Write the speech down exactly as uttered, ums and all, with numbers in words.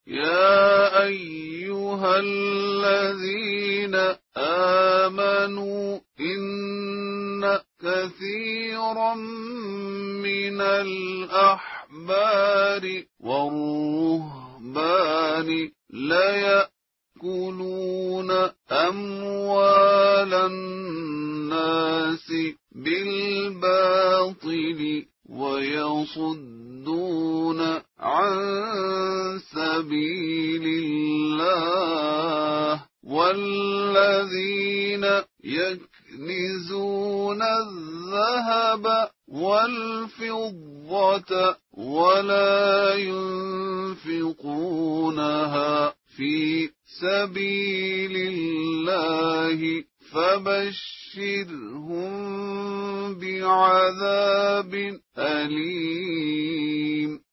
يا أيها الذين آمنوا إن كثيرا من الأحبار والرهبان ليأكلون أموال الناس بالباطل ويصدون عن سبيل الله والذين يكنزون الذهب والفضة ولا ينفقونها في سبيل الله فبشرهم بعذاب